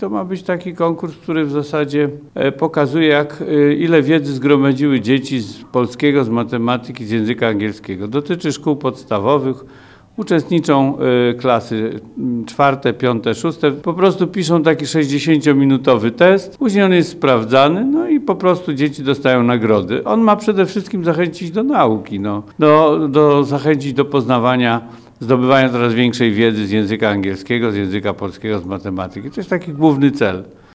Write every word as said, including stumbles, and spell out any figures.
To ma być taki konkurs, który w zasadzie pokazuje, jak, ile wiedzy zgromadziły dzieci z polskiego, z matematyki, z języka angielskiego. Dotyczy szkół podstawowych. Uczestniczą klasy czwarte, piąte, szóste. Po prostu piszą taki sześćdziesięciominutowy test. Później on jest sprawdzany, no i po prostu dzieci dostają nagrody. On ma przede wszystkim zachęcić do nauki, no, do, do zachęcić do poznawania, zdobywania coraz większej wiedzy z języka angielskiego, z języka polskiego, z matematyki. To jest taki główny cel.